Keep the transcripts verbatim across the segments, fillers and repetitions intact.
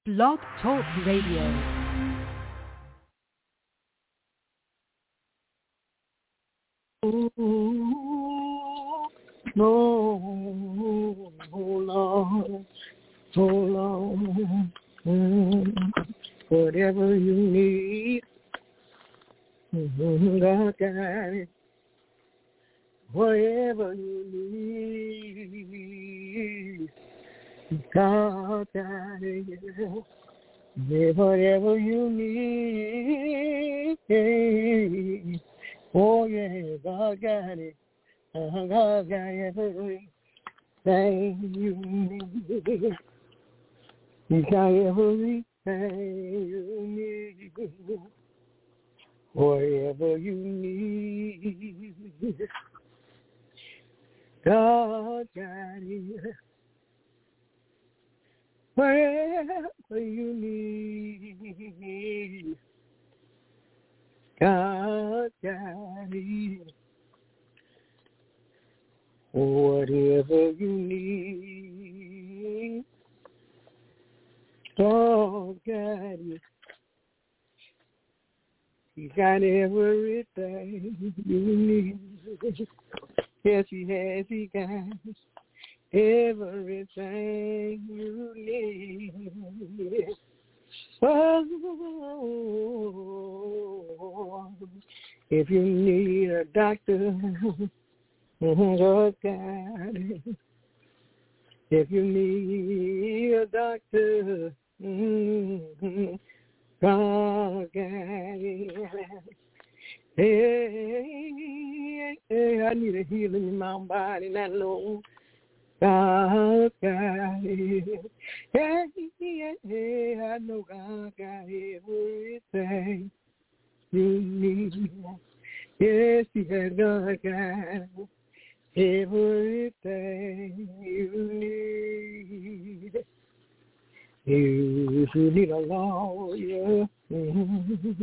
Blog Talk Radio. No, hold on, hold on. Mm, whatever you need, mm, God got it. Whatever you need, God got it. Yeah, whatever you need, oh yeah, God got it. Uh, God got everything you need. He got everything you need. Whatever you need, God got it. Whatever you need, God got it. Whatever you need, God got it. He got everything you need. Yes, he has. He got everything you need. Oh, if you need a doctor, God got it. If you need a doctor, mm-hmm, God got it. Hey, hey, I need a healing in my body, and I know God got it. Hey, hey, hey, I know God got everything you need. Yes, he has. God got everything you need. If you need a lawyer, mm-hmm,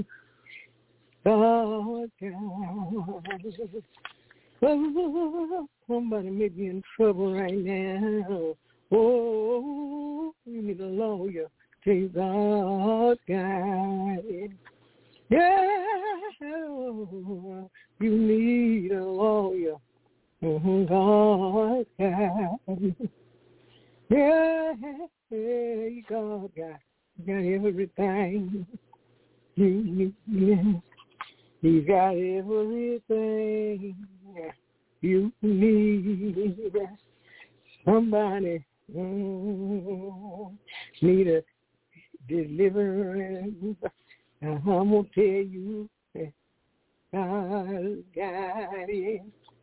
God got it. Oh, somebody may be in trouble right now. Oh, you need a lawyer. Say God got it. Yeah, you need a lawyer. Mm-hmm, God got it. Yeah, God got, got everything you need. He's got everything you need. Somebody mm, need a deliverance. I'm going to tell you that God got it.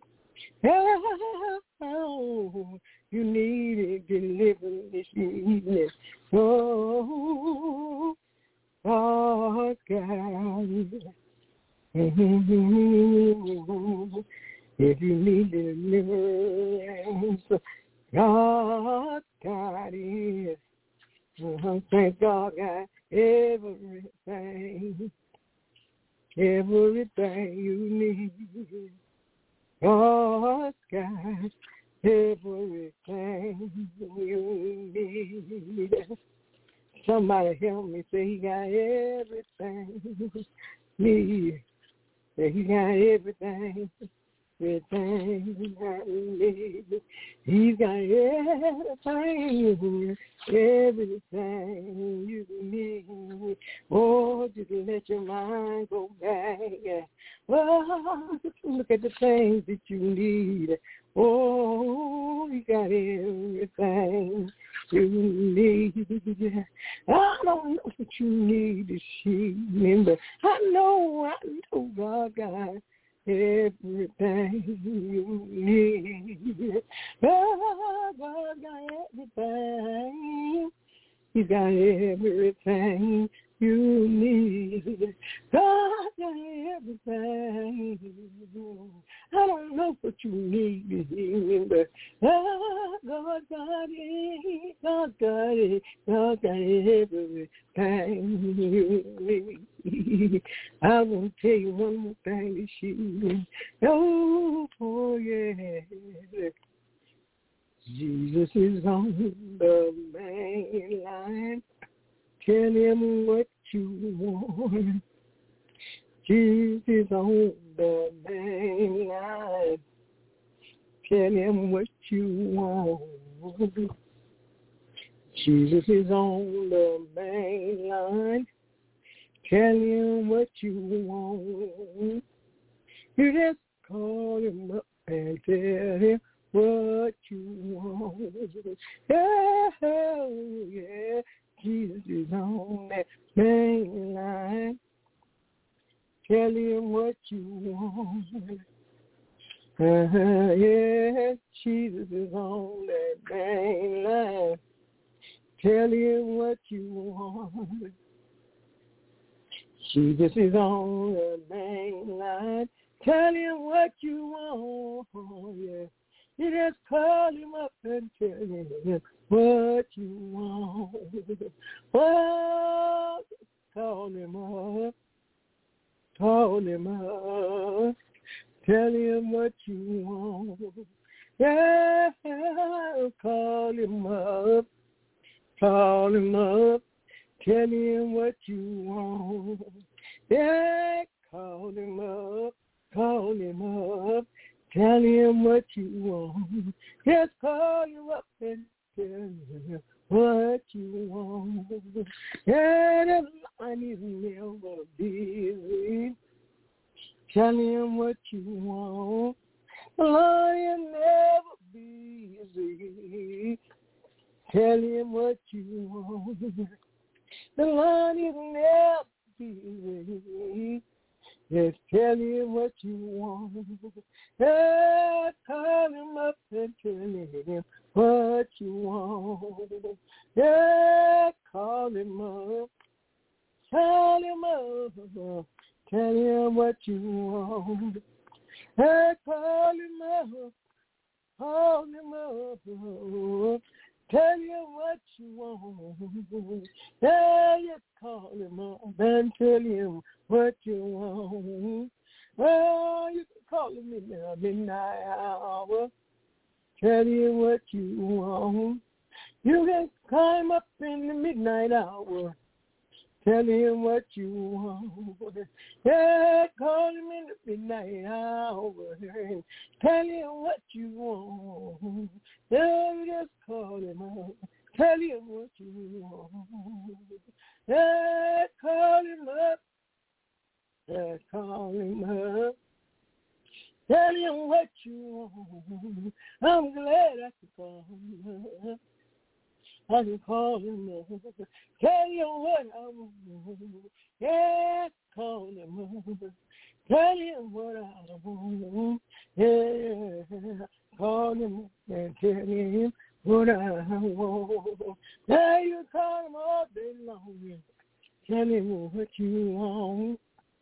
Oh, you need it delivered this evening. Oh, God got it. Mm-hmm. If you need deliverance, God got it. Uh-huh. Thank God got everything, everything you need. God got everything you need. Somebody help me say he got everything need. Say he got everything, everything I need. He's got everything, everything you need. Oh, just let your mind go back. Oh, just look at the things that you need. Oh, you got everything you need. I don't know what you need to see, but I know, I know God got everything you need. Oh, God got everything. He's got everything you need. God got everything. I don't know what you need to hear, but oh, God got it. God got it. God got everything you need. I want to tell you one more thing this evening. Oh, oh yeah. Jesus is on the main line. Tell him what you want. Jesus is on the main line. Tell him what you want. Jesus is on the main line. Tell him what you want. You just call him up and tell him what you want. Yeah, yeah. Jesus is on that main line. Tell him what you want. Uh-huh, yeah, Jesus is on that main line. Tell him what you want. Jesus is on the main line. Tell him what you want. Yeah, you just call him up and tell him what you want. Oh, call him up. Call him up. Tell him what you want. Yeah, call him up. Call him up. Tell him what you want. Yeah, call him up. Call him up. Tell him what you want. Just call him up and tell him what you want. Yeah, the line is never busy. Tell him what you want. The line is never busy. Tell him what you want. The line is never busy. Just tell him what you want. Yeah, call him up and tell him what you want. Yeah, call him up. Call him up. Tell him what you want. Yeah, call him up. Call him up. Tell him what you want. Yeah, you call him up and tell him what you want. Oh, you can call him in the midnight hour. Tell him what you want. You can climb up in the midnight hour. Tell him what you want. Yeah, call him in the midnight hour. Tell him what you want. Yeah, just call him up. Tell him what you want. Yeah, call him up. Yeah, call him up. Tell him what you want. I'm glad I can call him up. I can call him up. Tell him what I want. Yeah, call him up. Tell him what I want. Yeah, call him up and tell him what I want. Yeah, you call him all day long. Tell him what you want.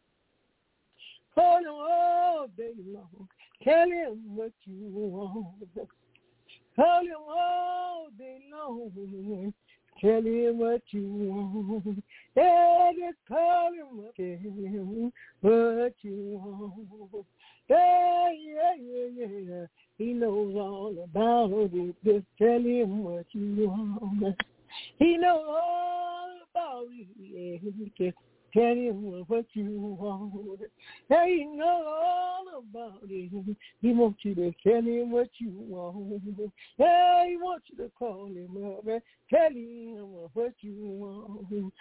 Call him all day long. Tell him what you want. Call him all day long. Tell him what you want. Yeah, just call him up. Tell him what you want. Yeah, yeah, yeah, yeah. He knows all about it. Just tell him what you want. He knows all about it. Yeah, just tell him what you want. Yeah, he knows all about it. He wants you to tell him what you want. Yeah, he wants you to call him up and tell him what you want.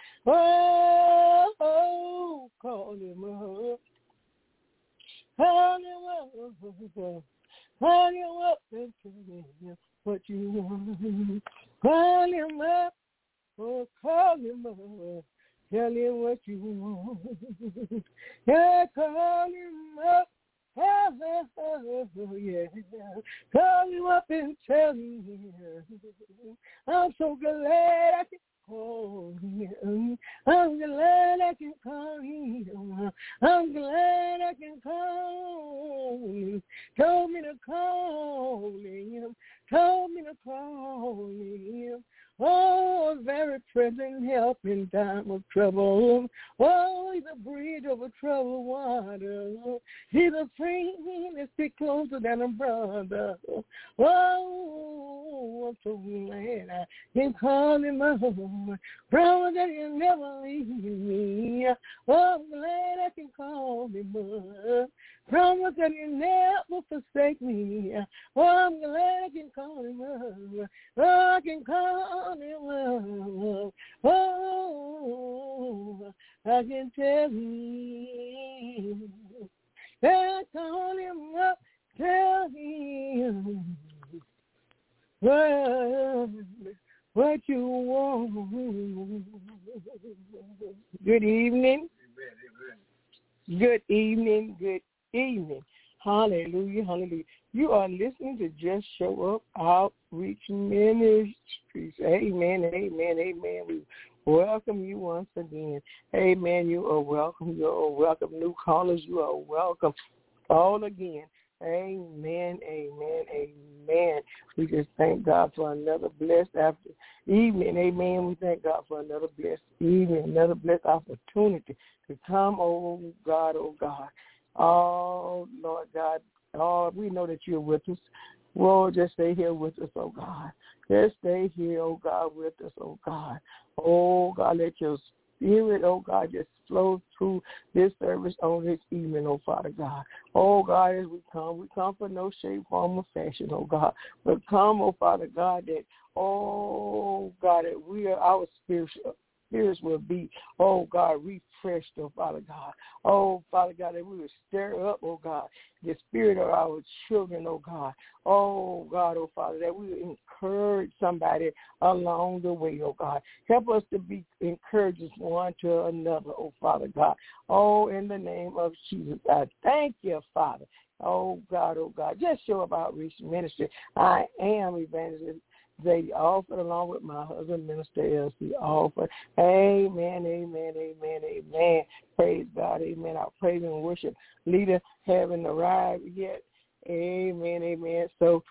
Oh, oh, call him up. Call him up. Call him up and tell him what you want. Call him up. Oh, call him up. Tell him what you want. Yeah, call him up. Oh, oh, oh, oh, yeah. Call him up and tell him. I'm so glad I can call him. I'm glad I can call him. I'm glad I can call him. Told me to call him. Told me to call him. Oh, a very present help in time of trouble. Oh, he's a bridge over troubled water. He's a friend that sticks closer than a brother. Oh, I'm so glad I can call him my home. Promise that he'll never leave me. Oh, I'm glad I can call him mine. Promise that he'll never forsake me. Oh, I'm glad I can call him mine. Oh, I can call him mine. Oh, I can tell him that I call him up, tell him what, what you want. Good evening. Good evening. Good evening. Hallelujah. Hallelujah. You are listening to Just Show Up Outreach Ministries. Amen. Amen. Amen. We welcome you once again. Amen. You are welcome. You are welcome. New callers, you are welcome. All again. Amen. Amen. Amen. We just thank God for another blessed after evening. Amen. We thank God for another blessed evening, another blessed opportunity to come, oh God, oh God. Oh, Lord God, oh, we know that you're with us. Lord, just stay here with us, oh God. Just stay here, oh God, with us, oh God. Oh God, let your spirit, oh God, just flow through this service on this evening, oh Father God. Oh God, as we come, we come for no shape, form, or fashion, oh God. But come, oh Father God, that, oh God, that we are our spiritual spirits will be, oh God, refreshed, oh Father God. Oh Father God, that we will stir up, oh God, the spirit of our children, oh God. Oh God, oh Father, that we will encourage somebody along the way, oh God. Help us to be encouragers one to another, oh Father God. Oh, in the name of Jesus, I thank you, Father. Oh God, oh God, just show up Outreach Ministry. I am Evangelist Zadie Alford, along with my husband, Minister L C Alford. Amen, amen, amen, amen. Praise God, amen. Our praise and worship leader haven't arrived yet. Amen, amen. So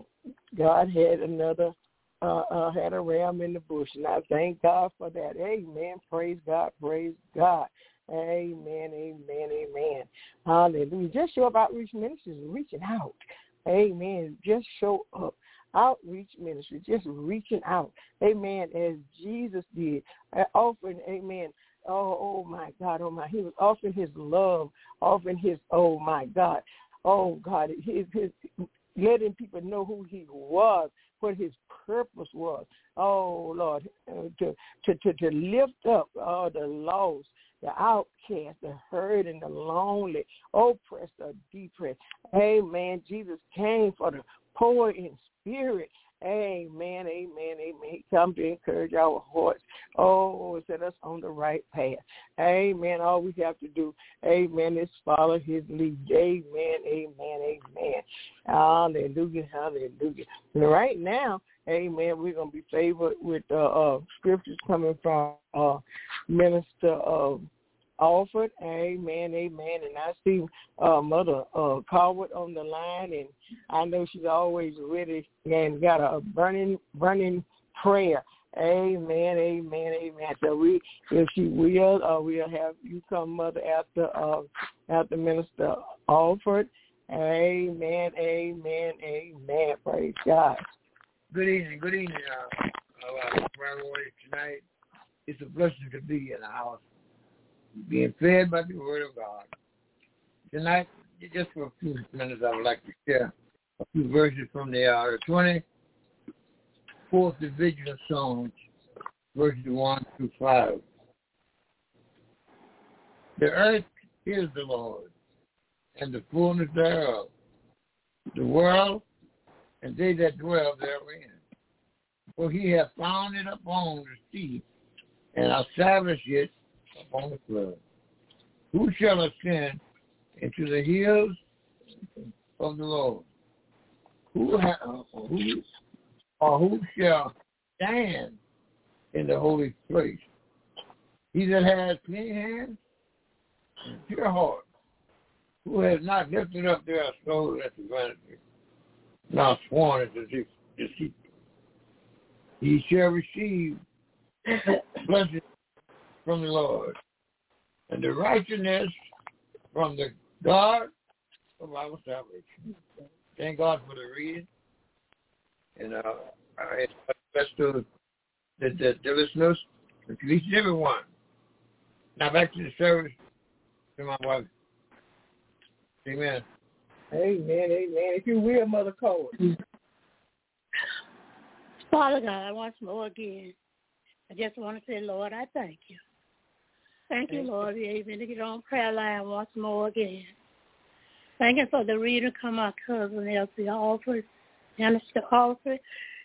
God had another, uh, uh, had a ram in the bush, and I thank God for that. Amen. Praise God, praise God. Amen, amen, amen. Hallelujah. Just show up Outreach Ministries, reaching out. Amen. Just show up. Outreach Ministry, just reaching out, amen, as Jesus did, offering, amen, oh, oh my God, oh my, he was offering his love, offering his, oh my God, oh God, his, his, letting people know who he was, what his purpose was, oh Lord, uh, to, to, to, to lift up all uh, the lost, the outcast, the hurt, and the lonely, oppressed or depressed. Amen. Jesus came for the poor in spirit. Amen, amen, amen. Come to encourage our hearts. Oh, set us on the right path. Amen. All we have to do, amen, is follow his lead. Amen, amen, amen. Hallelujah, hallelujah. And right now, amen, we're going to be favored with uh, uh, scriptures coming from uh, Minister uh, Alford. Amen, amen. And I see uh, Mother uh, Coward on the line, and I know she's always ready and got a burning, burning prayer. Amen, amen, amen. So we, if she will, uh, we'll have you come, Mother, after uh, after Minister Alford. Amen, amen, amen. Praise God. Good evening, good evening, uh, uh, prayer warriors tonight. It's a blessing to be in the house, being fed by the Word of God. Tonight, just for a few minutes, I would like to share a few verses from the uh, twenty-fourth Division of Psalms, verses one through five. The earth is the Lord, and the fullness thereof, the world, and they that dwell therein. For he hath founded it upon the sea, and established it upon the flood. Who shall ascend into the hills of the Lord? Who, ha- who or who shall stand in the holy place? He that has clean hands and pure heart, who has not lifted up their soul unto vanity, nor sworn unto deceit. he shall receive blessings from the Lord, and the righteousness from the God of our salvation. Thank God for the reading. And uh, I best to the, the, the listeners, at least everyone. Now back to the service to my wife. Amen. Amen, amen. If you will, Mother Cole. Father God, once more again, I just want to say, Lord, I thank you. Thank you, Lord, for able to get on prayer line once more again. Thank you for the reader, come our cousin Elsie Alfred, Minister Alfred,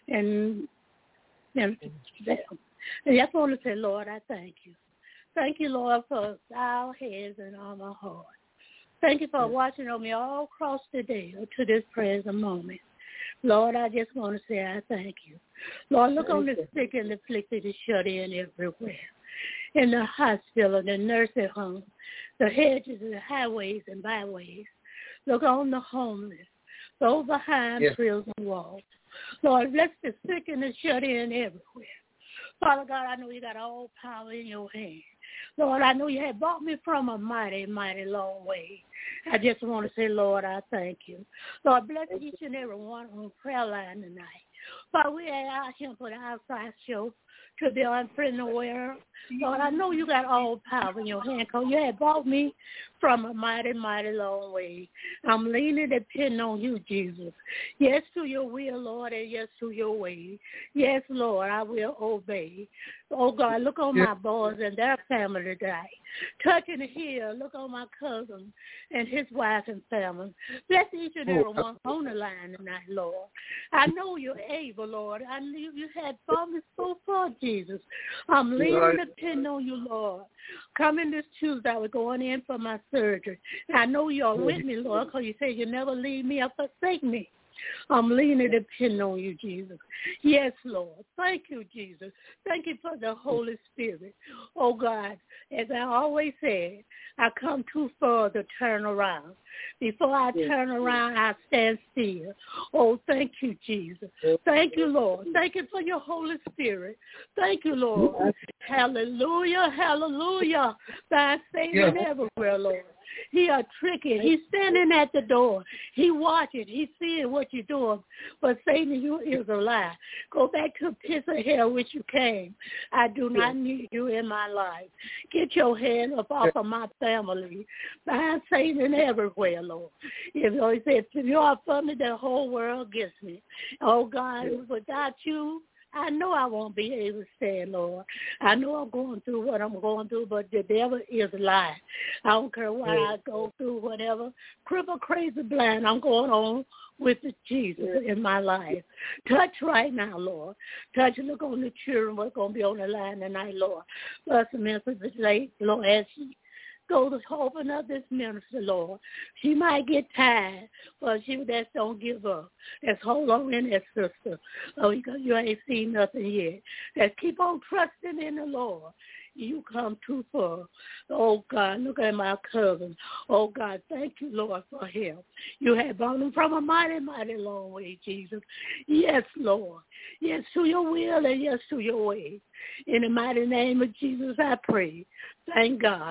and Minister Bell. I just want to say, Lord, I thank you. Thank you, Lord, for our heads and all my heart. Thank you for watching on me all across the day to this present moment. Lord, I just want to say I thank you. Lord, look on the sick and the afflicted and shut in everywhere. In the hospital, the nursing home, the hedges and the highways and byways. Look on the homeless, those behind yes. prison walls. Lord, bless the sick and the shut in everywhere. Father God, I know you got all power in your hand. Lord, I know you have brought me from a mighty, mighty long way. I just want to say, Lord, I thank you. Lord, bless each and every one on prayer line tonight. Father, we are out here for the outside show to the unfriendly world. Lord, I know you got all power in your hand because you have brought me from a mighty, mighty long way. I'm leaning and depending on you, Jesus. Yes to your will, Lord, and yes to your way. Yes, Lord, I will obey. Oh, God, look on my boys and their family today. Touch and heal. Look on my cousin and his wife and family. Bless each and every one on the line tonight, Lord. I know you're able, Lord. I knew you had brought me so far, Jesus. I'm leaning and depending on you, Lord. Coming this Tuesday, I was going in for my surgery. I know you're with me, Lord, because you say you never leave me or forsake me. I'm leaning and depending on you, Jesus. Yes, Lord. Thank you, Jesus. Thank you for the Holy Spirit. Oh, God, as I always said, I come too far to turn around. Before I turn around, I stand still. Oh, thank you, Jesus. Thank you, Lord. Thank you for your Holy Spirit. Thank you, Lord. Hallelujah, hallelujah. Thy saving everywhere, Lord. He are tricky. He's standing at the door. He watching. He seeing what you're doing. But Satan, you is a lie. Go back to the pits of hell which you came. I do not need you in my life. Get your hand up off of my family. Find Satan everywhere, Lord. If he said, if you are for me, the whole world against me. Oh, God, without you, I know I won't be able to stand, Lord. I know I'm going through what I'm going through, but the devil is lying. I don't care what I go through, whatever. Cripple, crazy, blind, I'm going on with the Jesus in my life. Touch right now, Lord. Touch, look on the children, what's going to be on the line tonight, Lord. Bless the minister late, Lord, as she go to open up this minister, Lord. She might get tired, but she just don't give up. Just hold on in there, sister. Oh, you, you ain't seen nothing yet. Just keep on trusting in the Lord. You come too far. Oh, God, look at my cousin. Oh, God, thank you, Lord, for him. You have brought him from a mighty, mighty long way, Jesus. Yes, Lord. Yes to your will and yes to your way. In the mighty name of Jesus, I pray. Thank God.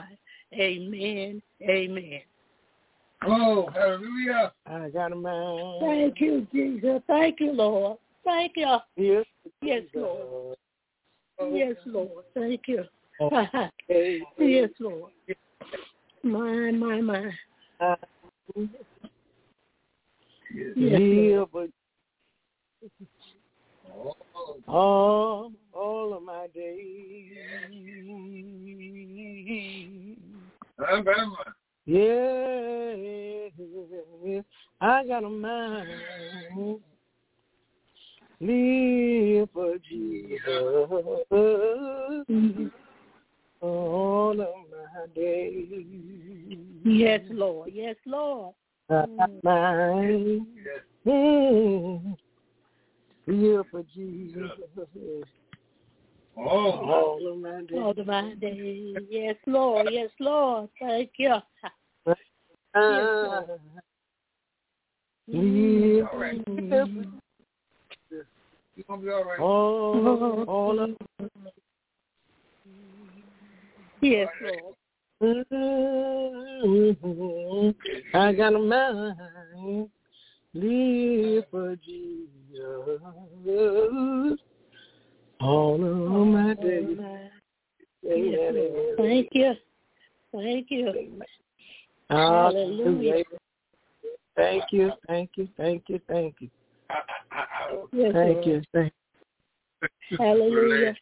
Amen. Amen. Oh, hallelujah. I got a man. Thank you, Jesus. Thank you, Lord. Thank you. Yes, yes Lord. Yes, Lord. Thank you. Okay. Yes, Lord. My, my, my. Uh, yes, yeah, but all, all of my days. Yeah, I got a mind. Live for Jesus all of my days. Yes, Lord. Yes, Lord. I got mine. Mm. Live for Jesus. Oh, all of my days. All of my days. Yes, Lord. Yes, Lord. Thank you. Yes, Lord. Live mm. You're going to be all right. Oh, all of Yes, Lord. mm-hmm. I got a mind, live for Jesus all of my days. Yes, Lord. Thank you. Thank you. Hallelujah. Thank you, thank you, thank you, thank you. Yes, thank Lord. you, thank you. Hallelujah.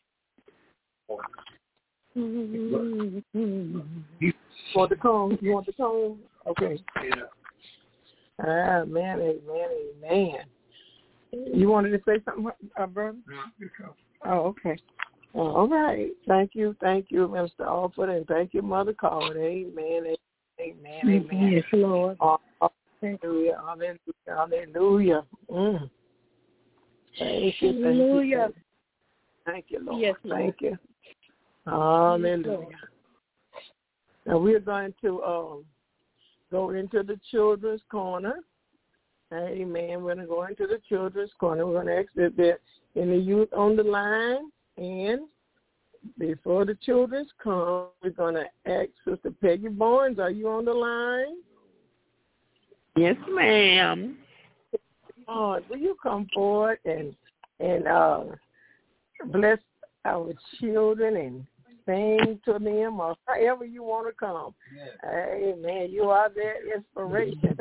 You want the cone? You want the cone? Okay. Yeah. Ah, man, amen, amen. You wanted to say something, uh, brother? No, oh, okay. Oh, all right. Thank you, thank you, Mister Alford, and thank you, Mother Colin. Amen, amen, amen. Yes, Lord. Oh, hallelujah, hallelujah, hallelujah. Mm. Thank you, thank Hallelujah. you. Thank you, Lord. Yes, Lord. Thank you. Hallelujah. Now we're going to um, go into the children's corner. Amen. We're going to go into the children's corner. We're going to ask if there any youth on the line. And before the children's come, we're going to ask Sister Peggy Barnes, are you on the line? Yes, ma'am. Oh, will you come forward and and uh, bless our children and sing to them, or however you want to come? Yeah. Amen. You are their inspiration.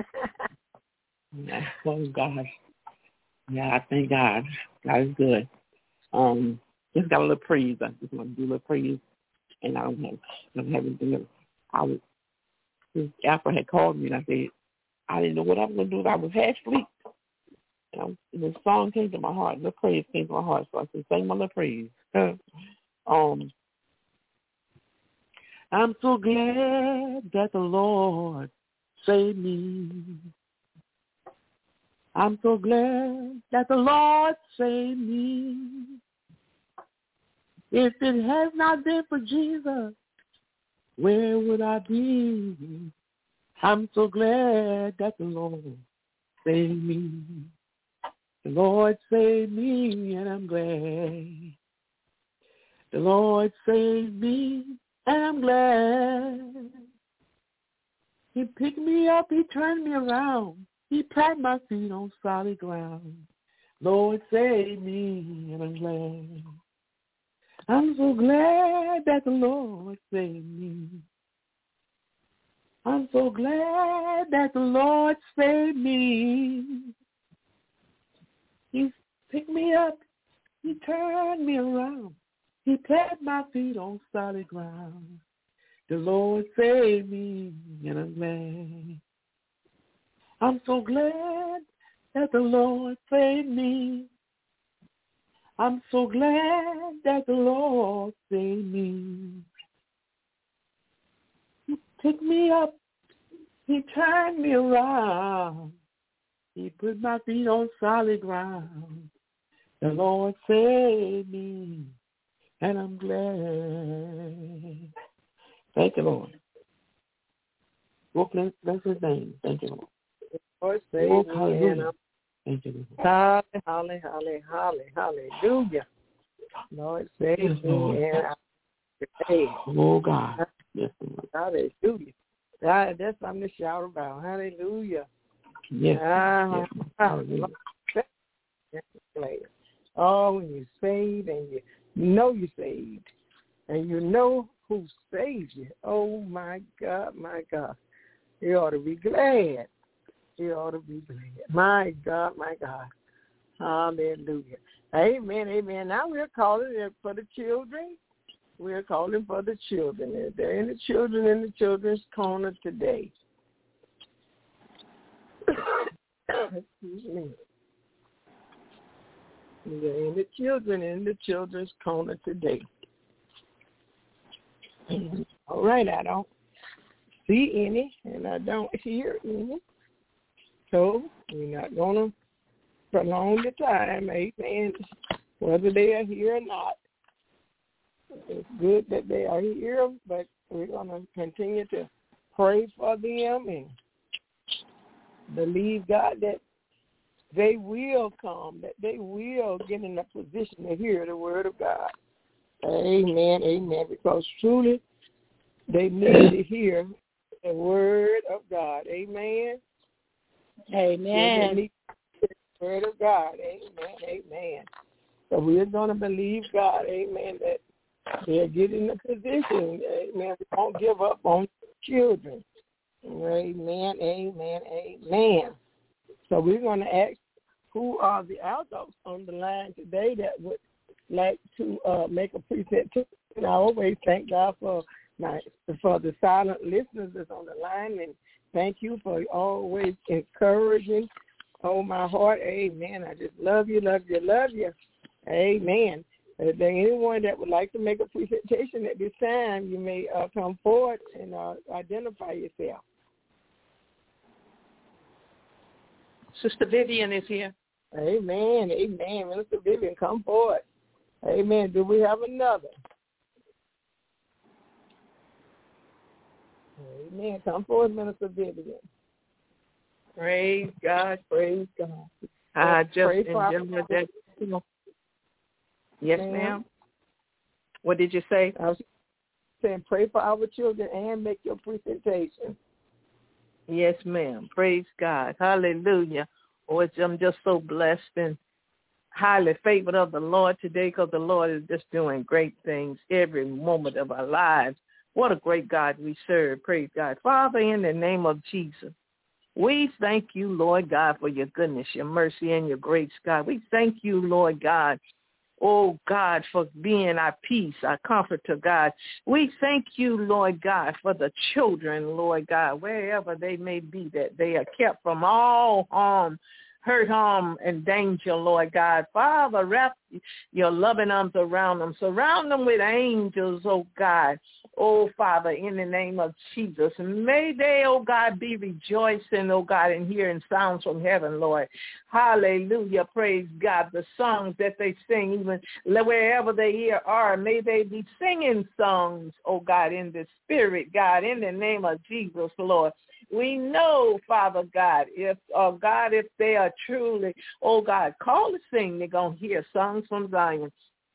Oh, God. Yeah, I thank God. God is good. Um, just got a little praise. I just want to do a little praise, and I don't have, I don't have anything else. I was, after had called me, and I said, I didn't know what I was going to do. I was half asleep. And, I, and the song came to my heart, the praise came to my heart, so I said, sing my little praise. um, I'm so glad that the Lord saved me. I'm so glad that the Lord saved me. If it has not been for Jesus, where would I be? I'm so glad that the Lord saved me. The Lord saved me, and I'm glad. The Lord saved me, and I'm glad. He picked me up, he turned me around. He planted my feet on solid ground. Lord, save me, and I'm glad. I'm so glad that the Lord saved me. I'm so glad that the Lord saved me. He picked me up. He turned me around. He planted my feet on solid ground. The Lord saved me, and I'm glad. I'm so glad that the Lord saved me. I'm so glad that the Lord saved me. He picked me up. He turned me around. He put my feet on solid ground. The Lord saved me, and I'm glad. Thank you, Lord. Well, bless, bless his name. Thank you, Lord. Lord save oh, me, hallelujah. and I'm Thank you, Lord. Holly, holly, holly, holly, hallelujah. Lord save Yes, me, Lord. and I'm saved. Oh, God. Yes, Lord. Hallelujah. God, that's something to shout about. Hallelujah. Yes. Ah, yes hallelujah. Oh, when you're saved and you know you're saved and you know who saved you. Oh, my God, my God. You ought to be glad. You ought to be glad. My God, my God. Hallelujah. Amen, amen. Now we're calling it for the children. We're calling for the children. They're in the children in the children's corner today. Excuse me. They're in the children in the children's corner today. All right, I don't see any, and I don't hear any. So we're not going to prolong the time, amen, whether they are here or not. It's good that they are here, but we're going to continue to pray for them and believe God that they will come, that they will get in a position to hear the word of God. Amen, amen, because truly they need to hear the word of God. Amen. Amen. They need to hear the word of God. Amen, amen. So we're going to believe God, amen, that they'll get in a position, amen, we won't give up on children. Amen, amen, amen. So we're going to ask who are the adults on the line today that would like to uh, make a presentation. I always thank God for my for the silent listeners that's on the line, and thank you for always encouraging. Oh, my heart, amen. I just love you, love you, love you. Amen. If there anyone that would like to make a presentation at this time, you may uh, come forward and uh, identify yourself. Sister Vivian is here. Amen. Amen. Minister Vivian, come forward. Amen. Do we have another? Amen. Come forward, Minister Vivian. Praise God. Praise God. I just enjoyed that. Yes, ma'am. ma'am. What did you say? I was saying pray for our children and make your presentation. Yes, ma'am. Praise God. Hallelujah. Oh, it's, I'm just so blessed and highly favored of the Lord today because the Lord is just doing great things every moment of our lives. What a great God we serve. Praise God. Father, in the name of Jesus, we thank you, Lord God, for your goodness, your mercy, and your grace, God. We thank you, Lord God, oh, God, for being our peace, our comforter, God. We thank you, Lord God, for the children, Lord God, wherever they may be, that they are kept from all harm, hurt, harm, and danger, Lord God. Father, wrap your loving arms around them. Surround them with angels, oh God. Oh, Father, in the name of Jesus. May they, oh God, be rejoicing, oh God, and hearing sounds from heaven, Lord. Hallelujah. Praise God. The songs that they sing, even wherever they are, may they be singing songs, oh God, in the spirit, God, in the name of Jesus, Lord. We know, Father God, if, oh God, if they are truly, oh God, called to sing, they're going to hear songs from Zion.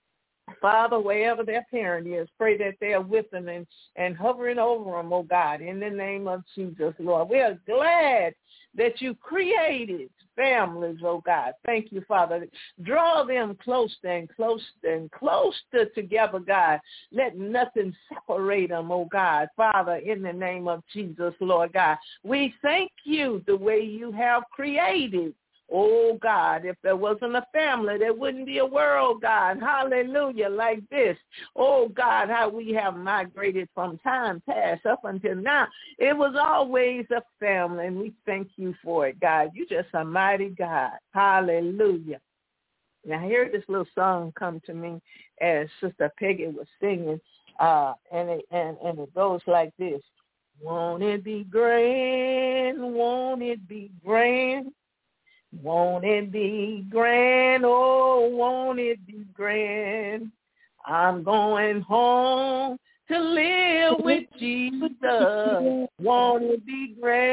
Father, wherever their parent is, pray that they are with them and, and hovering over them, oh God, in the name of Jesus, Lord. We are glad that you created families, oh God. Thank you, Father. Draw them closer and closer and closer together, God. Let nothing separate them, oh God. Father, in the name of Jesus, Lord God, we thank you the way you have created. Oh, God, if there wasn't a family, there wouldn't be a world, God. Hallelujah, like this. Oh, God, how we have migrated from time past up until now. It was always a family, and we thank you for it, God. You just a mighty God. Hallelujah. Now, I heard this little song come to me as Sister Peggy was singing, uh, and, it, and, and it goes like this. Won't it be grand? Won't it be grand? Won't it be grand? Oh, won't it be grand? I'm going home to live with Jesus. Won't it be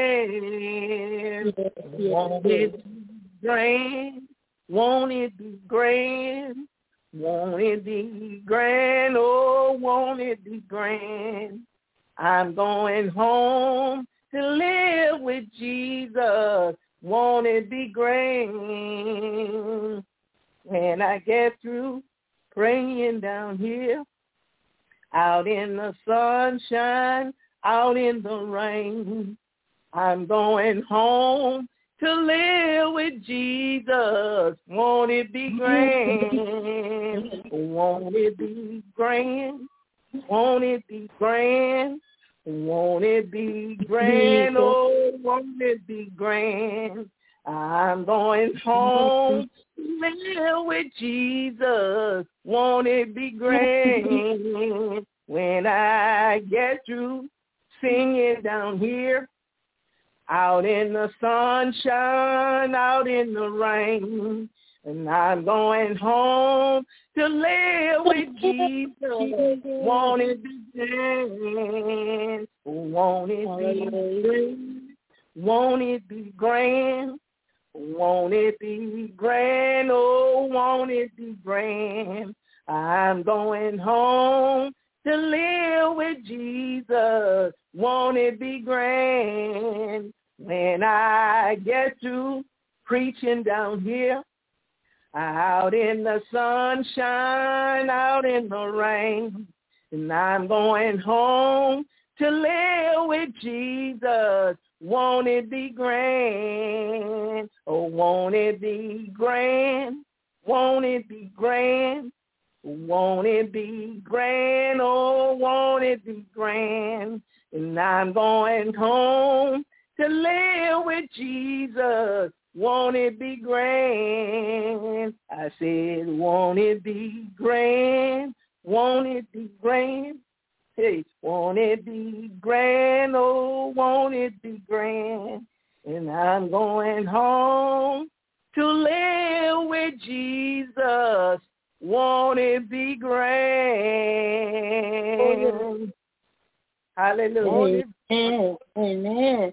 grand? Won't it be grand? Won't it be grand? Won't it be grand? Oh, won't it be grand? I'm going home to live with Jesus. Won't it be grand when I get through praying down here, out in the sunshine, out in the rain? I'm going home to live with Jesus. Won't it be grand? Won't it be grand? Won't it be grand? Won't it be grand? Oh, won't it be grand? I'm going home to live with Jesus. Won't it be grand when I get through singing down here, out in the sunshine, out in the rain? And I'm going home to live with Jesus. Won't it be grand? Won't it be grand? Won't it be grand? Won't it be grand? Oh, won't it be grand? I'm going home to live with Jesus. Won't it be grand when I get to preaching down here, out in the sunshine, out in the rain, and I'm going home to live with Jesus. Won't it be grand? Oh, won't it be grand? Won't it be grand? Won't it be grand? Oh, won't it be grand? And I'm going home to live with Jesus. Won't it be grand? I said, won't it be grand? Won't it be grand? Hey, won't it be grand? Oh, won't it be grand? And I'm going home to live with Jesus. Won't it be grand? Hallelujah. Amen. Amen.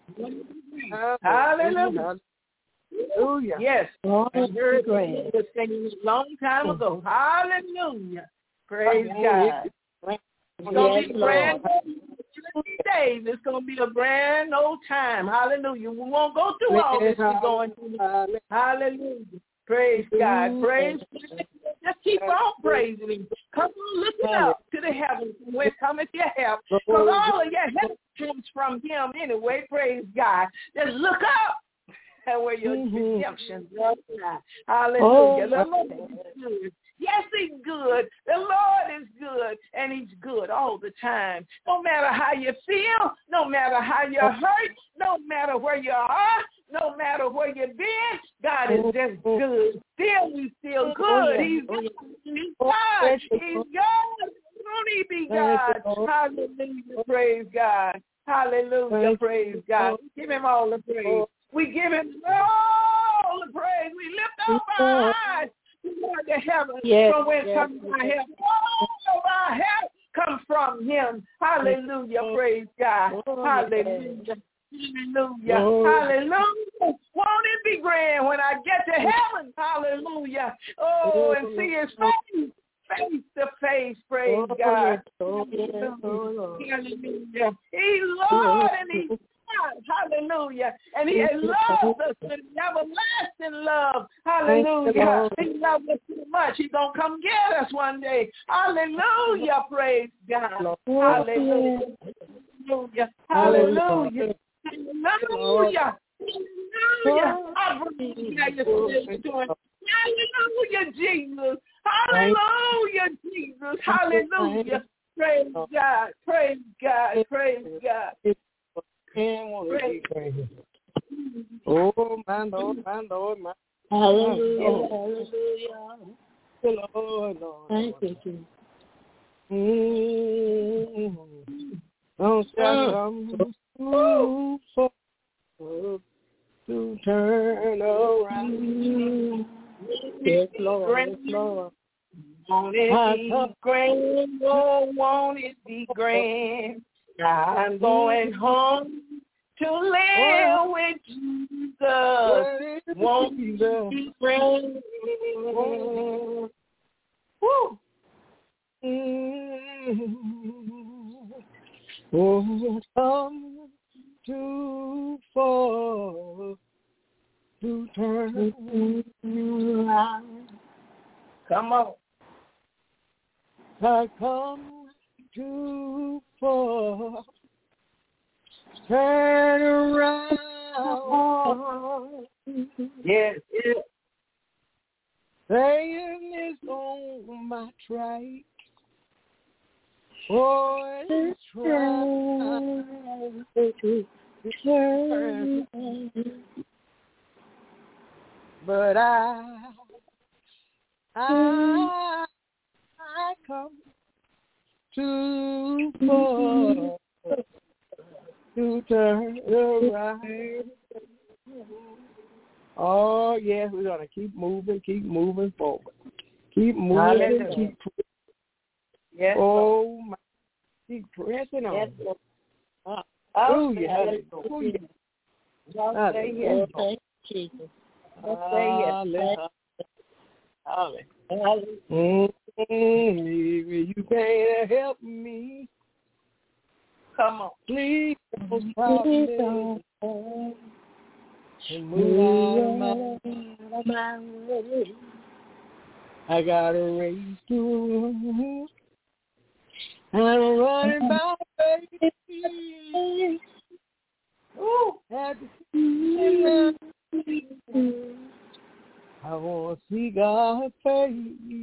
Hallelujah. Hallelujah. Yes. Won't I it heard be grand? was singing a long time ago. Hallelujah. Praise God. It's going to Yes, be brand Lord. new days. It's going to be a brand old time. Hallelujah. We won't go through all this we're going through. Hallelujah. Praise God. Praise God. Just keep on praising Him. Come on, listen up to the heavens. When cometh your help? Because all of your help comes from Him anyway. Praise God. Just look up at where your redemption is. Hallelujah. The Lord is good. Yes, He's good. The Lord is good, and He's good all the time. No matter how you feel, no matter how you're hurt, no matter where you are, no matter where you've been, God is just good. Still, He's still good. He's God. He's God. He's God. Won't He be God? Hallelujah. Praise God. Hallelujah. Praise God. Give Him all the praise. We give Him all the praise. We lift up our eyes toward the heaven. Yes, From whence yes, comes our help? All of our help comes from Him. Hallelujah. Praise God. Hallelujah. Hallelujah. Hallelujah. Won't it be grand when I get to heaven? Hallelujah. Oh, and see His face. Face to face, praise Oh, God. yes, oh, yes, oh, Lord. Hallelujah. He's Lord and He's God. Hallelujah. And He has loved us with everlasting love. Hallelujah. He loves us too much. He's going to come get us one day. Hallelujah. Praise God. Hallelujah. Hallelujah. Hallelujah. Hallelujah. Hallelujah. I believe how you're doing. Hallelujah, Jesus. Hallelujah, Jesus. Hallelujah. Praise God. Praise God. Praise God. Praise. Oh, my Lord, my Lord, my Hallelujah. Hallelujah. Lord, Lord. Thank you, Jesus. Mm-hmm. Don't come too far to turn around. Yes, Lord. Yes, Lord. Won't it be grand? Oh, won't it be grand? I'm going home to live with Jesus. Won't it be grand? Woo. Oh, come too far to turn around. Come on. I come too far. Turn around. Yes, yes. Saying it's on my track. Oh, it's trying to turn. But I, I, I come too far to turn around. Oh, yes, we're going to keep moving, keep moving forward. Keep moving, Hallelujah. keep Yes, oh, my, keep pressing on. yes, Lord. Hallelujah. Hallelujah. Hallelujah. Y'all say yes. Thank you, Jesus. Hallelujah. Hallelujah. Mm-hmm. You can't help me. Come on. Please don't stop me. And move out of my way. I got a race to run. I'm running by faith. Ooh, had to see I want to see God's face.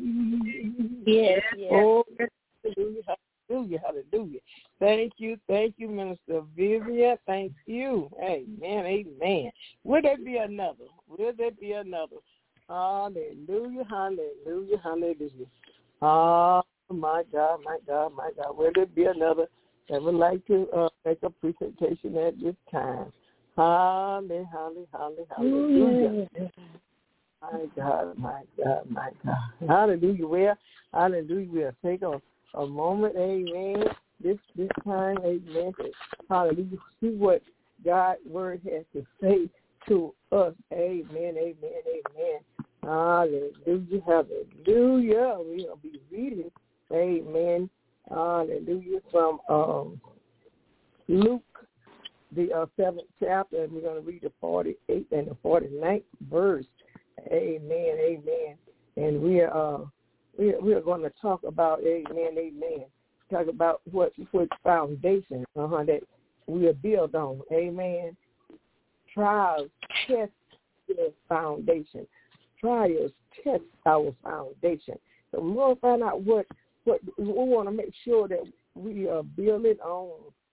Yes, yes. Oh, hallelujah, hallelujah, hallelujah. Thank you, thank you, Minister Vivian. Thank you. Amen, amen. Will there be another? Will there be another? Hallelujah, hallelujah, hallelujah. Oh, my God, my God, my God. Will there be another that would like to uh, make a presentation at this time? Hallelujah, hallelujah, hallelujah. My God, my God, my God. Hallelujah. Well, hallelujah. We'll take a, a moment, amen, this this time, amen, to, hallelujah, see what God's word has to say to us. Amen, amen, amen. Hallelujah, hallelujah. We'll be reading, amen, hallelujah, from um, Luke, the uh, seventh chapter, and we're going to read the forty-eighth and the forty-ninth verse. Amen, amen. And we are uh, we are, we are going to talk about, amen, amen. Talk about what what foundation uh-huh, that we are built on. Amen. Trials test the foundation. Trials test our foundation. So we want to find out what what we want to make sure that we are building on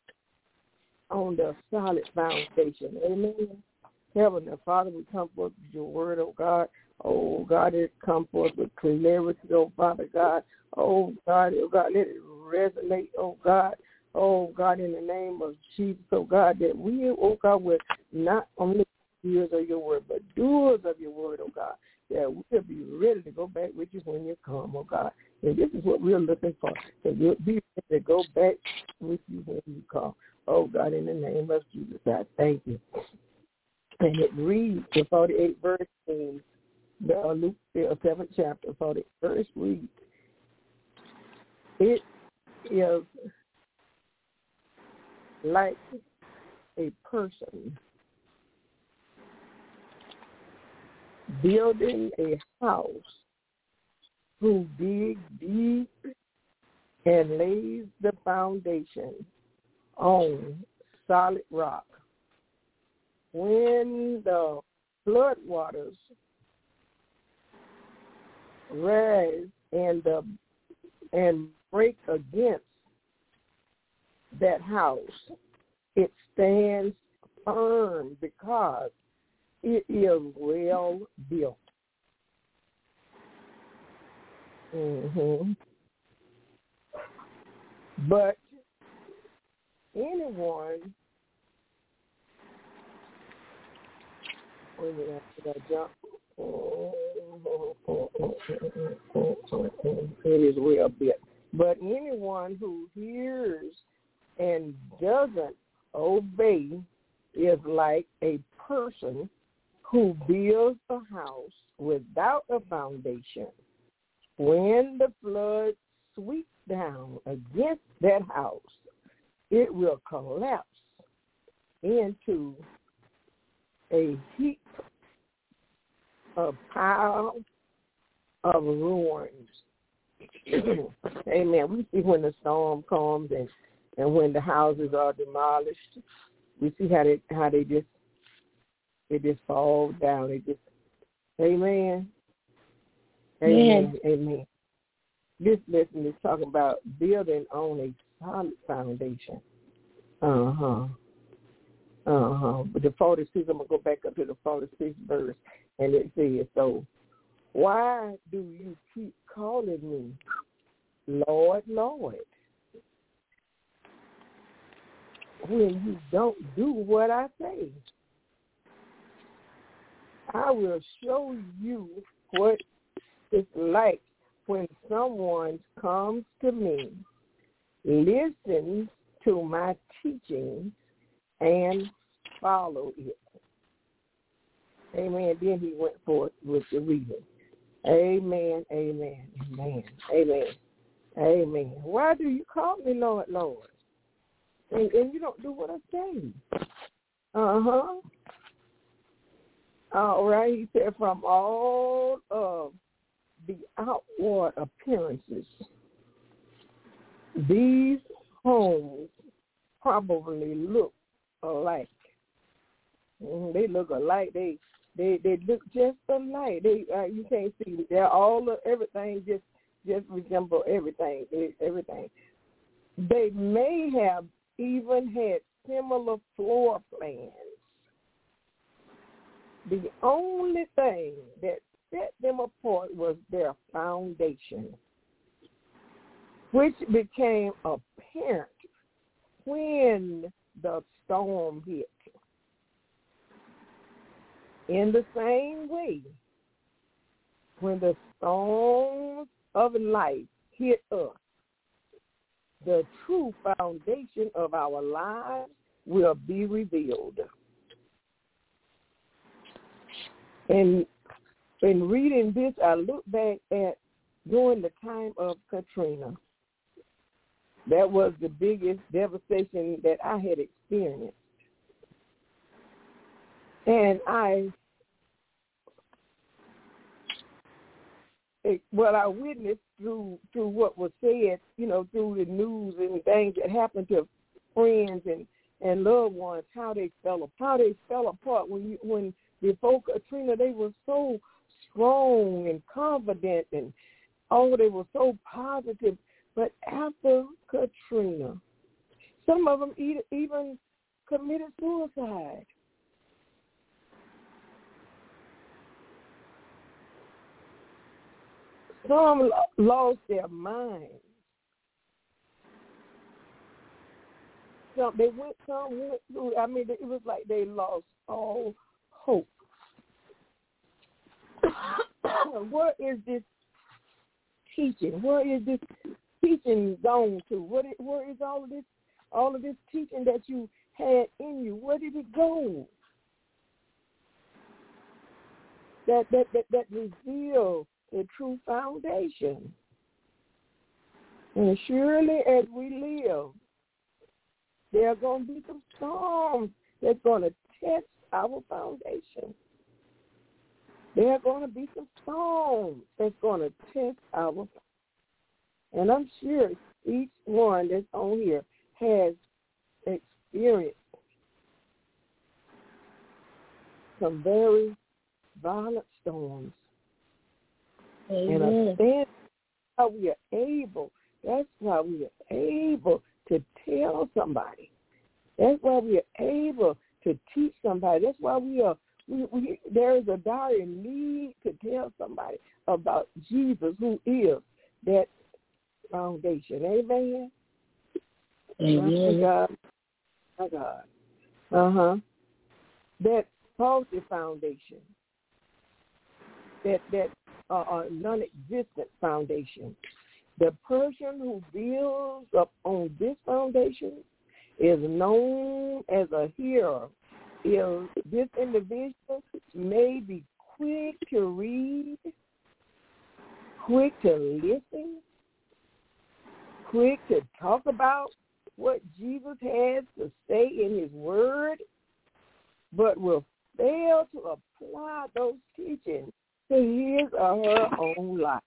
on the solid foundation. Amen. Heavenly Father, we come forth with your word, oh God. Oh God, it come forth with clarity, oh Father God. Oh God, oh God, let it resonate, oh God. Oh God, in the name of Jesus, oh God, that we, oh God, will not only hearers of your word, but doers of your word, oh God, that we'll be ready to go back with you when you come, oh God. And this is what we're looking for, that we'll be ready to go back with you when you come. Oh God, in the name of Jesus, I thank you. And it reads, the forty-eighth verse in the uh, Luke the seventh chapter, forty-eighth verse reads, it is like a person building a house who digs deep and lays the foundation on solid rock. When the flood waters rise and the and break against that house, it stands firm because it is well built. Mm-hmm. But anyone Wait a minute, I jump. It is well built. But anyone who hears and doesn't obey is like a person who builds a house without a foundation. When the flood sweeps down against that house, it will collapse into a heap of pile of ruins. Amen. We see when the storm comes and, and when the houses are demolished, we see how they how they just they just fall down. They just Amen. Amen. Yes. Amen. This lesson is talking about building on a solid foundation. Uh huh. Uh-huh. But the forty-six, I'm going to go back up to the forty-sixth verse, and it says, so why do you keep calling me Lord, Lord, when you don't do what I say? I will show you what it's like when someone comes to me, listens to my teaching, and follow it. Amen. Then he went forth with the reading. Amen, amen, amen, amen, amen. Why do you call me Lord, Lord? And, and you don't do what I say. Uh-huh. All right. He said, from all of the outward appearances, these homes probably look alike. Mm, they look alike. They they they look just alike. They uh, you can't see. They're all of everything just just resemble everything. Everything. They may have even had similar floor plans. The only thing that set them apart was their foundation, which became apparent when the storm hit. In the same way, when the storms of life hit us, the true foundation of our lives will be revealed. And in reading this, I look back at during the time of Katrina. That was the biggest devastation that I had experienced. And I, it, what I witnessed through through what was said, you know, through the news and things that happened to friends and, and loved ones, how they fell apart, how they fell apart when you, when before Katrina they were so strong and confident and oh they were so positive, but after Katrina, some of them even committed suicide. Some lost their minds. Some they went. Some went through. I mean, it was like they lost all hope. What is this teaching? Where is this teaching gone to? What? Is, where is all of this? All of this teaching that you had in you? Where did it go? That that that that revealed the true foundation. And surely as we live, there are going to be some storms that's going to test our foundation. There are going to be some storms that's going to test our foundation. And I'm sure each one that's on here has experienced some very violent storms. Amen. And understand how we are able, that's why we are able to tell somebody. That's why we are able to teach somebody. That's why we are, we, we there is a dire need to tell somebody about Jesus, who is that foundation. Amen? Amen. My God. My God. Uh-huh. That faulty foundation. That, that, Uh, a non-existent foundation. The person who builds up on this foundation is known as a hero. If this individual may be quick to read, quick to listen, quick to talk about what Jesus has to say in his word, but will fail to apply those teachings to his or her own life.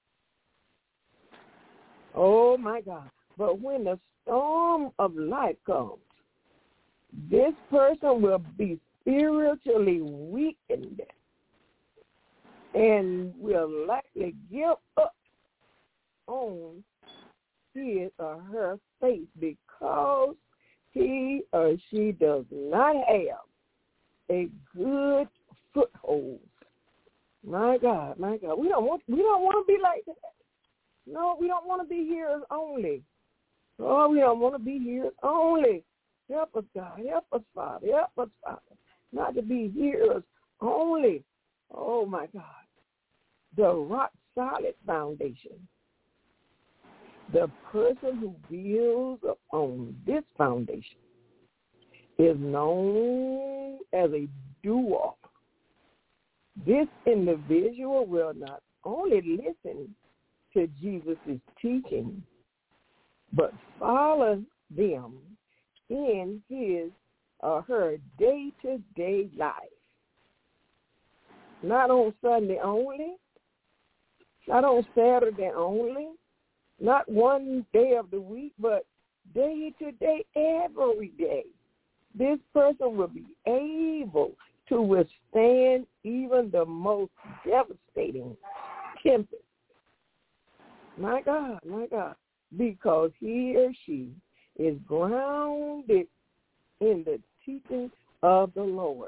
Oh, my God. But when the storm of life comes, this person will be spiritually weakened and will likely give up on his or her faith because he or she does not have a good foothold. My God, my God, we don't want we don't want to be like that. No, we don't want to be hearers only. Oh, we don't want to be hearers only. Help us, God. Help us, Father. Help us, Father. Not to be hearers only. Oh my God, the rock solid foundation. The person who builds upon this foundation is known as a doer. This individual will not only listen to Jesus' teaching, but follow them in his or her day-to-day life. Not on Sunday only, not on Saturday only, not one day of the week, but day-to-day, every day. This person will be able to withstand even the most devastating tempest. My God, my God, because he or she is grounded in the teaching of the Lord.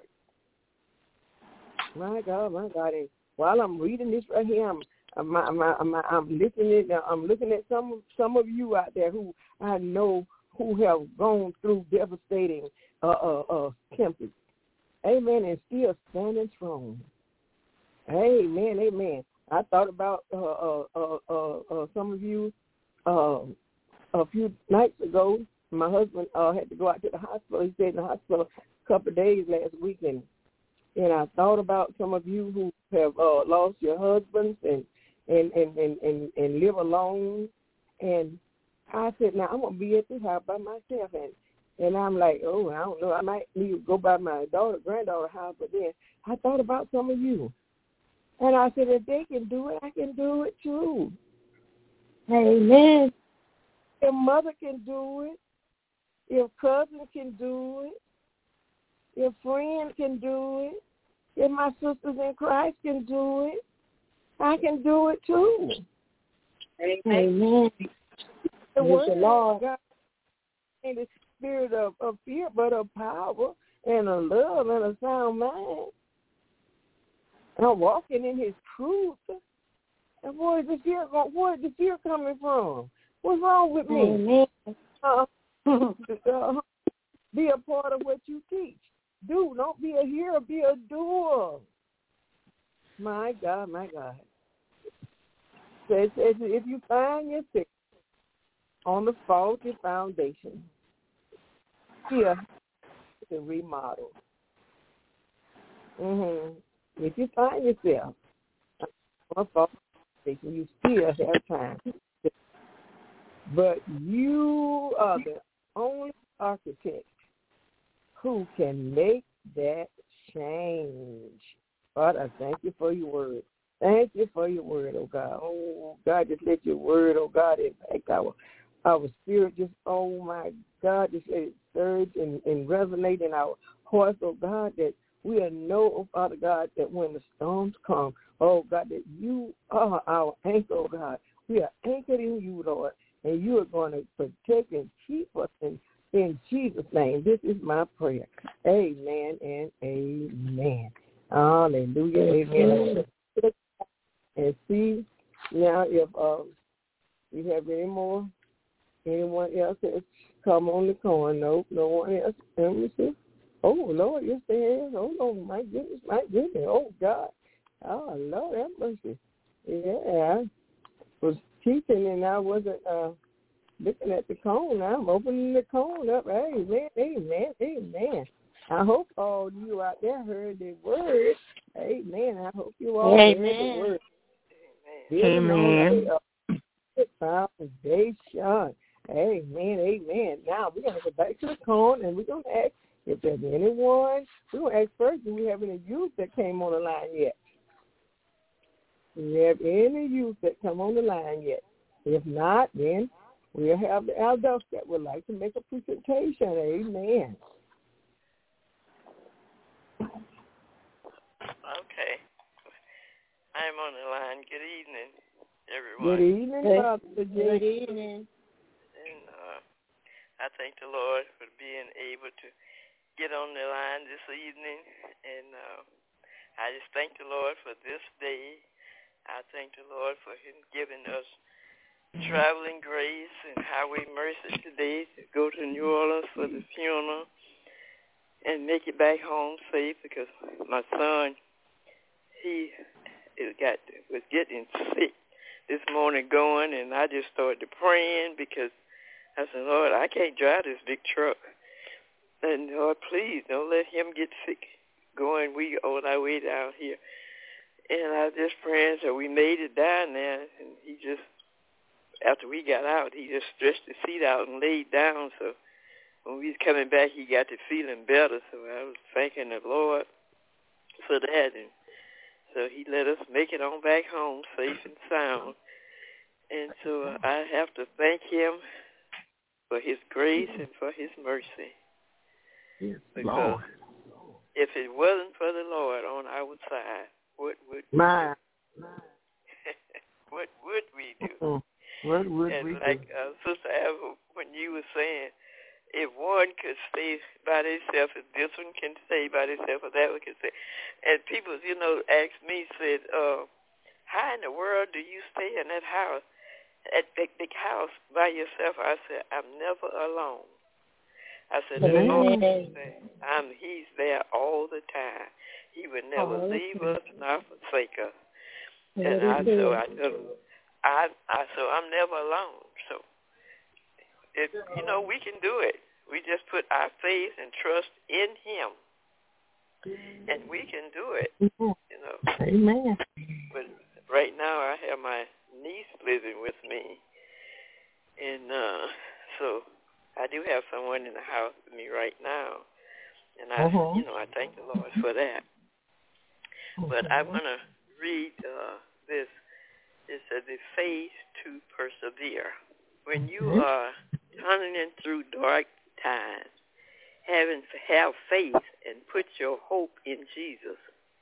My God, my God. And while I'm reading this right here, I'm I'm, I'm, I'm, I'm listening. I'm looking at some some of you out there who I know who have gone through devastating uh, uh, uh, tempests. Amen, and still standing strong. Amen, amen. I thought about uh, uh, uh, uh, uh, some of you uh, a few nights ago. My husband uh, had to go out to the hospital. He stayed in the hospital a couple of days last weekend. And I thought about some of you who have uh, lost your husbands and, and, and, and, and, and live alone. And I said, now I'm going to be at this house by myself. And, and I'm like, oh, I don't know. I might need to go by my daughter, granddaughter's house. But then I thought about some of you. And I said, if they can do it, I can do it too. Amen. If mother can do it, if cousin can do it, if friend can do it, if my sisters in Christ can do it, I can do it too. Amen. The word the Lord. of God ain't a spirit of, of fear, but of power and of love and a sound mind. And I'm walking in his truth. And where is the fear going? Where is the fear coming from? What's wrong with me? Amen. Uh, uh, be a part of what you teach. Do. Don't be a hearer, be a doer. My God, my God. So it says if you find yourself on the faulty foundation, here to remodel. Mm-hmm. If you find yourself on a faulty foundation, you still have time. But you are the only architect who can make that change. God, I thank you for your word. Thank you for your word, oh God. Oh, God, just let your word, oh God, impact our our spirit. Just, oh, my God, just let it surge and, and resonate in our hearts, oh God, that we know, oh Father God, that when the storms come, oh God, that you are our anchor, oh God. We are anchored in you, Lord, and you are going to protect and keep us in In Jesus' name, this is my prayer. Amen and amen. Hallelujah. Amen. And see now if uh, we have any more, anyone else has come on the corner. Nope, no one else. Let me see. Oh, Lord, yes, there is. Oh, Lord, my goodness, my goodness. Oh, God. Oh, Lord, have mercy. Yeah, I was teaching and I wasn't uh, looking at the cone. I'm opening the cone up. Amen, amen, amen. I hope all you out there heard the word. Amen. I hope you all Amen. heard the word. Amen. Foundation. Amen, amen. Now we're going to go back to the cone and we're going to ask if there's anyone. We're going to ask first, do we have any youth that came on the line yet? Do we have any youth that come on the line yet? If not, then we'll have the adults that would like to make a presentation. Amen. Okay. I'm on the line. Good evening, everyone. Good evening, Good, Pastor good J. evening. And uh, I thank the Lord for being able to get on the line this evening. And uh, I just thank the Lord for this day. I thank the Lord for him giving us traveling grace and highway mercy today to go to New Orleans for the funeral and make it back home safe, because my son, he it got was getting sick this morning going, and I just started praying because I said, Lord, I can't drive this big truck. And Lord, please don't let him get sick going. We on our way down here And I was just praying, so we made it down there, and he just, after we got out, he just stretched the seat out and laid down, so when we was coming back, he got to feeling better, so I was thanking the Lord for that, and so he let us make it on back home safe and sound. And so I have to thank him for his grace and for his mercy. Yes, because Lord. if it wasn't for the Lord on our side, what would we My. do? What would we do? Mm-hmm. What would and we like do? uh, Sister Ava, when you were saying, if one could stay by themselves, if this one can stay by themselves, or that one can stay. And people, you know, asked me, said, uh, how in the world do you stay in that house, at the big house by yourself? I said, I'm never alone. I said, the Lord is there. I'm, he's there all the time. He would never Oh, leave us nor forsake us. What And is I, it? so I told him, I, I, so I'm never alone. So, it, you know, we can do it. We just put our faith and trust in him, and we can do it, you know. Amen. But right now I have my niece living with me, and uh, so I do have someone in the house with me right now, and I, Uh-huh. you know, I thank the Lord for that. But I want to read uh, this. It says, the faith to persevere. When you are tunneling through dark times, having to have faith and put your hope in Jesus,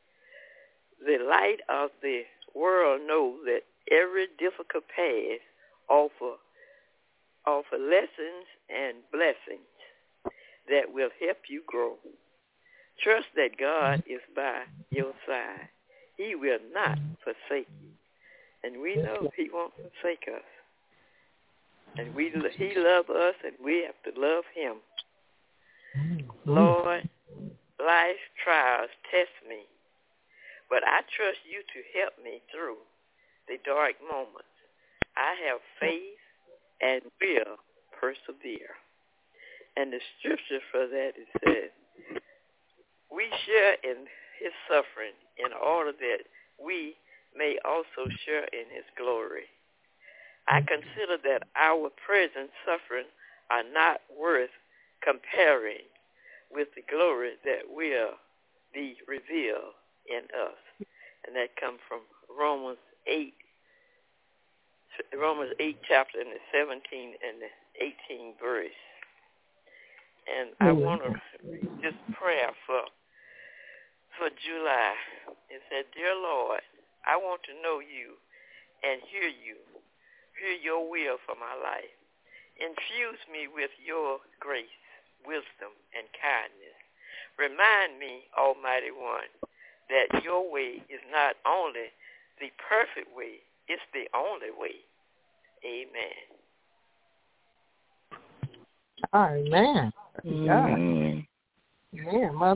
the light of the world knows that every difficult path offer, offer lessons and blessings that will help you grow. Trust that God is by your side. He will not forsake you. And we know he won't forsake us. And we he loves us, and we have to love him. Lord, life's trials test me, but I trust you to help me through the dark moments. I have faith and will persevere. And the scripture for that is said, we share in his suffering in order that we may also share in his glory. I consider that our present suffering are not worth comparing with the glory that will be revealed in us. And that comes from Romans eight, Romans eight chapter in the seventeenth and the eighteenth verse. And I want to read this prayer for for July. It said, Dear Lord, I want to know you and hear you, hear your will for my life. Infuse me with your grace, wisdom, and kindness. Remind me, Almighty One, that your way is not only the perfect way, it's the only way. Amen. Amen. Amen. Yeah, Mother.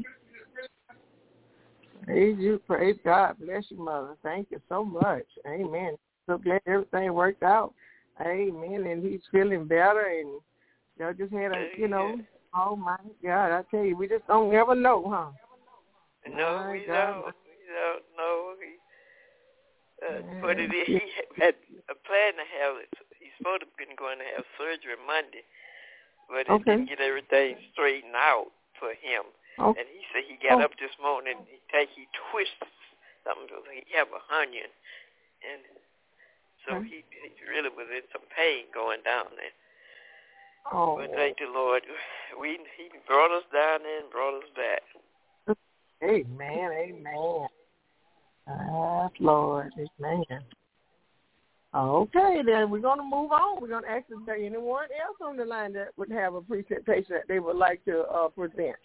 Praise you, praise God. Bless you, Mother. Thank you so much. Amen. So glad everything worked out. Amen. And he's feeling better, and y'all just had a, you know, oh my God, I tell you, we just don't ever know, huh? No, my we God. don't. We don't know. He, uh, but it, he had a plan to have it. He's supposed to have been going to have surgery Monday, but it Okay. didn't get everything straightened out for him. Oh. And he said he got Oh. up this morning, he take he twisted something, he have a onion, and so Okay. he, he really was in some pain going down there. Oh. But thank the Lord, we he brought us down there and brought us back. Amen, amen. Yes, Lord, amen. Okay, then we're going to move on. We're going to ask if there anyone else on the line that would have a presentation that they would like to uh, present.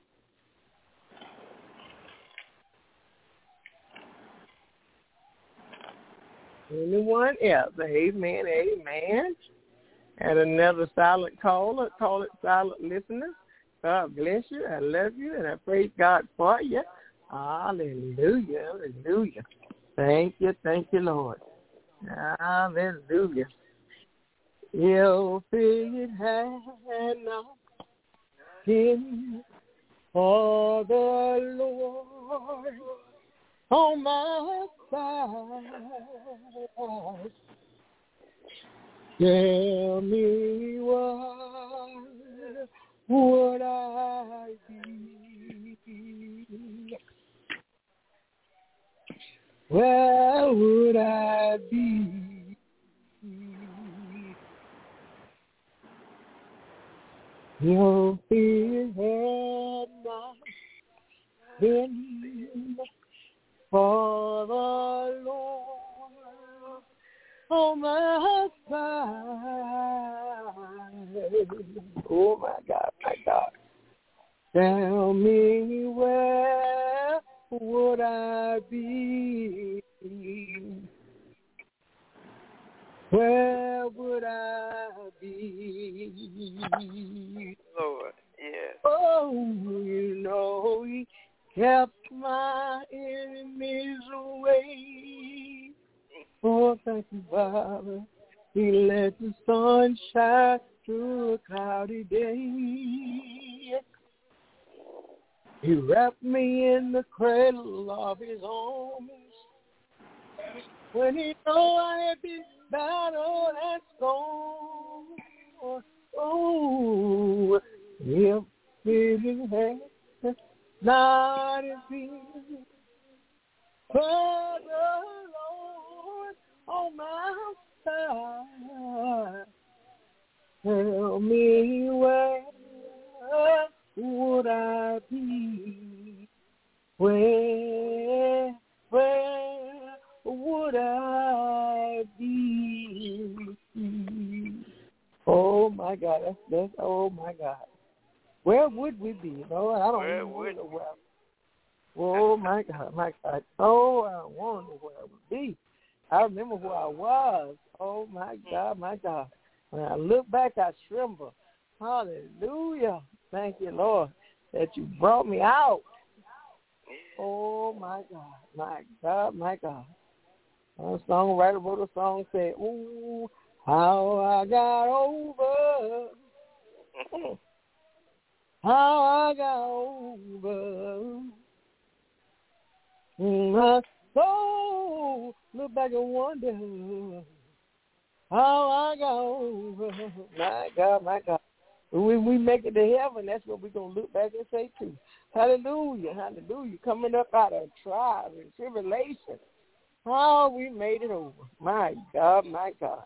Anyone else? Amen, amen. And another silent caller, call it silent listener. God bless you. I love you, and I praise God for you. Hallelujah, hallelujah. Thank you, thank you, Lord. Hallelujah. Your feet had not been for the Lord, on my side. Tell me what would I be? Where would I be? Your fear had not been for the Lord on my side. Oh my God, my God. Tell me where would I be? Where would I be? Lord, yes. Oh, you know He kept my enemies away. Oh, thank you, Father. He let the sun shine through a cloudy day. He wrapped me in the cradle of His arms. When He knew I had been battered and scorned. Oh, if it had not been for the Lord on my side, tell me where would I be? Where, where would I be? Oh my God, that's, that's oh my God. Where would we be? No, I don't Where even would know where. Oh my God, my God. Oh, I wonder where I would be. I remember where I was. Oh my God, my God. When I look back, I tremble. Hallelujah. Thank you, Lord, that you brought me out. Oh my God, my God, my God. A songwriter wrote a song said, ooh, how I got over. How I got over. My soul look back and wonder how I got over. My God, my God. When we make it to heaven, that's what we're going to look back and say too. Hallelujah, hallelujah. Coming up out of trials and tribulation. How we made it over. My God, my God.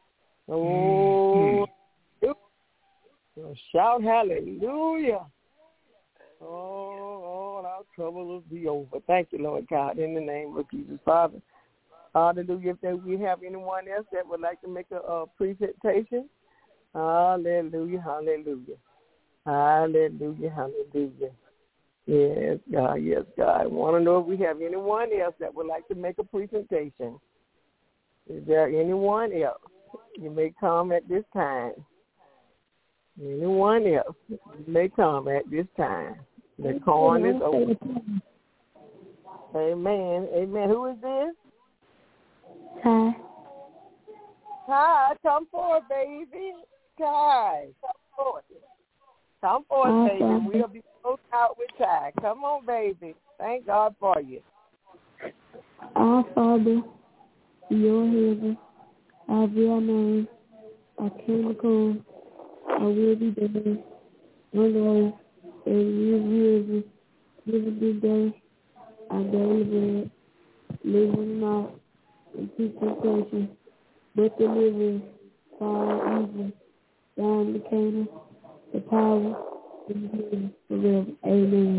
Oh, mm-hmm. Shout hallelujah. Oh, all our trouble will be over. Thank you, Lord God, in the name of Jesus, Father. Hallelujah. If we have anyone else that would like to make a, a presentation, hallelujah, hallelujah. Hallelujah, hallelujah. Yes, God, yes, God. I want to know if we have anyone else that would like to make a presentation. Is there anyone else? You may come at this time. Anyone else may come at this time. The corn is open. Amen. Amen. Who is this? Hi. Hi, come forward, baby. Hi, come forward. Come forward, baby. Awesome. We'll be close out with Ty. Come on, baby. Thank God for you. Our Father, your heaven, our real name, our chemical, our will be done, on earth, as you will give us this day, our daily bread, leave us not into temptation, but deliver us from all evil, thine the kingdom, the power, and the glory forever. Amen.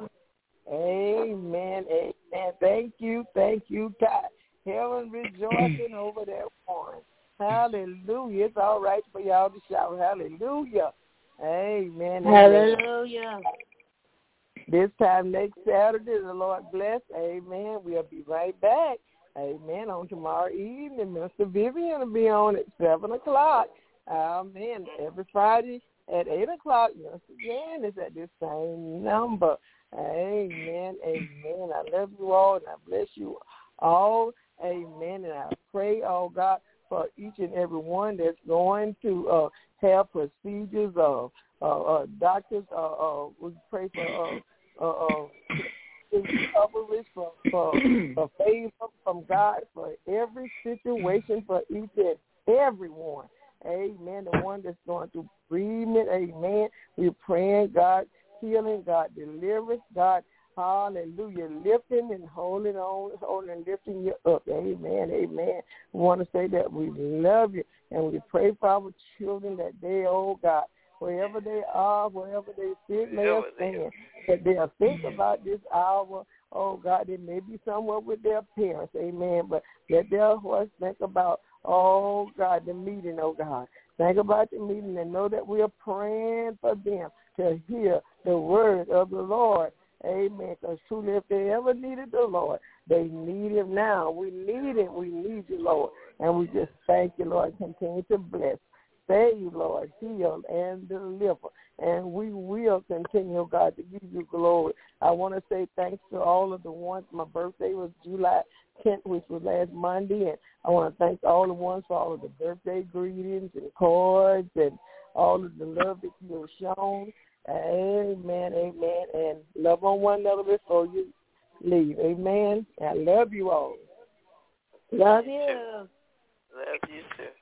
Amen. Amen. Thank you. Thank you, God. Heaven rejoicing over that one. Hallelujah. It's all right for y'all to shout hallelujah. Amen. Hallelujah. This time next Saturday, the Lord bless. Amen. We'll be right back. Amen. On tomorrow evening, Mister Vivian will be on at seven o'clock. Amen. Every Friday at eight o'clock, Mister Jan is at this same number. Amen. Amen. I love you all, and I bless you all. Amen. And I pray, oh God, for each and every one that's going to uh, have procedures of uh, uh, doctors. Uh, uh, we pray for uh, uh, uh, recovery, for, for, for favor from God, for every situation, for each and everyone. Amen. The one that's going through bereavement, amen. We're praying, God, healing, God, deliverance, God, hallelujah, lifting and holding on, holding and lifting you up. Amen, amen. We want to say that we love you, and we pray for our children that they, oh God, wherever they are, wherever they sit, may or stand, that they'll think about this hour. Oh, God, they may be somewhere with their parents, amen, but let their hearts think about, oh, God, the meeting, oh, God. Think about the meeting and know that we are praying for them to hear the word of the Lord, amen, because truly if they ever needed the Lord, they need him now. We need him. We need you, Lord, and we just thank you, Lord. Continue to bless. Save, Lord, heal, and deliver. And we will continue, God, to give you glory. I want to say thanks to all of the ones. My birthday was July tenth, which was last Monday. And I want to thank all the ones for all of the birthday greetings and cards and all of the love that you have shown. Amen, amen. And love on one another before you leave. Amen. I love you all. Love you. Love you too.